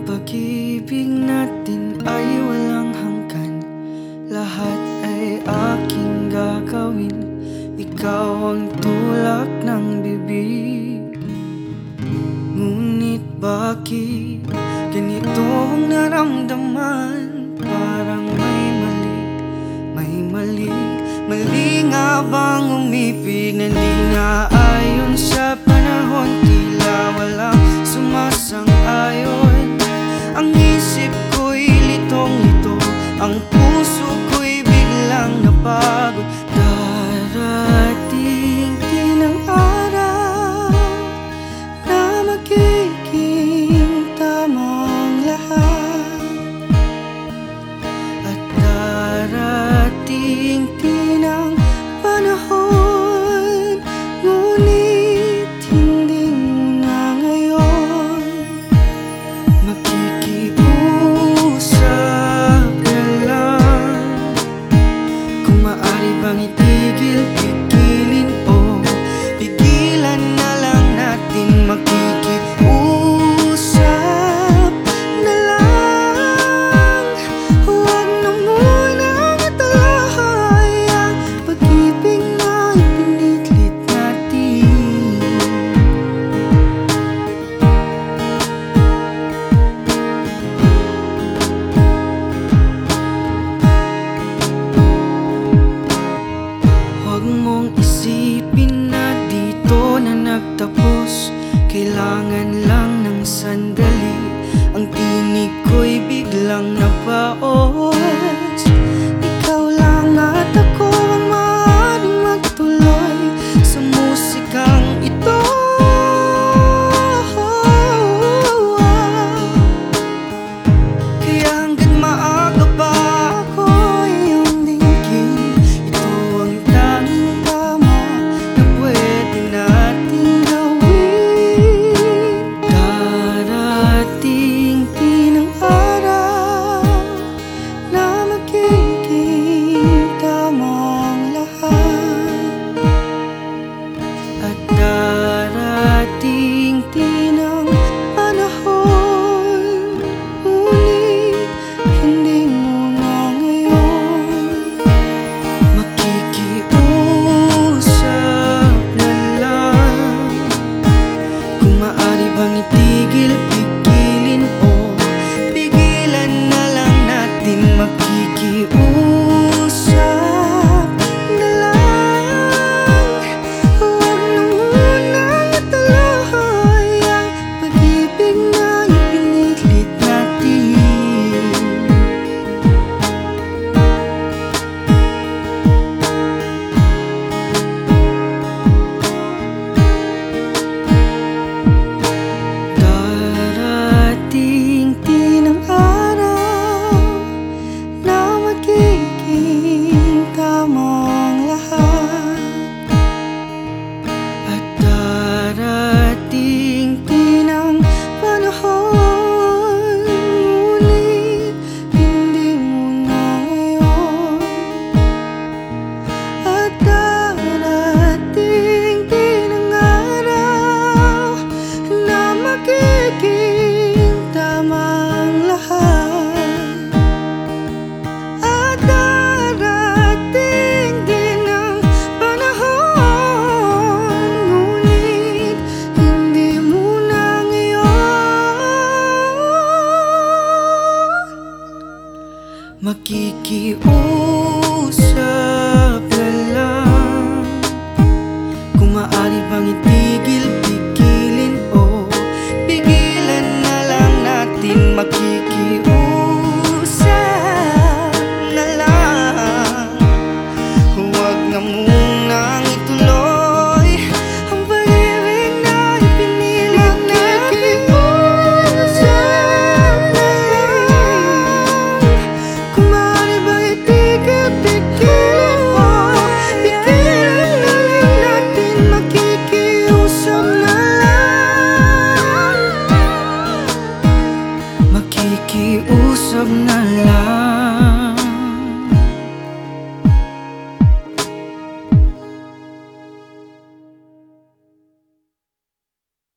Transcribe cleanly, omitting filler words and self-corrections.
pag-ibig natin ay walang hanggan. Lahat ay aking gagawin. Ikaw ang tulak ng bibig. Ngunit bakit ganito ang naramdaman? Parang may mali, may mali. Mali nga bang umibig na di naayon sa panahon? Tila walang sumasang-ayon. Ang isip ko'y litong-lito, ang puso ko'y biglang napagod. Darating din ang araw na magiging tamang lahat. At darating din ang panahon, ngunit hindi mo na ngayon. Makikiusap na lang, kung maaari bang itigil, pigilin o pigilan na lang natin. Makikiusap na lang, huwag na munang ituloy ang pag-ibig na ipiniglit natin. Huwag mong isipin na dito na nagtapos. Kailangan lang ng sandali. Ang tinig ko'y biglang napaos. Ikaw lang at ako ang maaaring magtuloy sa musikang ito. Kaya hanggat maaga pa ako iyong dinggin. Ito ang tanging tama na pwede nating gawin. Darating din ang araw na magiging tamang lahat. At darating din ang panahon, ngunit hindi mo na ngayon. Makikiusap na lang, kung maaari bang itigil, pigilin o pigilan na lang natin. Makikiusap na lang, huwag na munang ituloy ang pag-ibig na ipiniglit natin. Darating din ang araw na magiging tamang lahat. At darating din ang panahon, ngunit hindi mo na ngayon. At darating din ang araw na magiging tamang lahat. At darating din ang panahon, ngunit hindi mo na ngayon. Makikiusap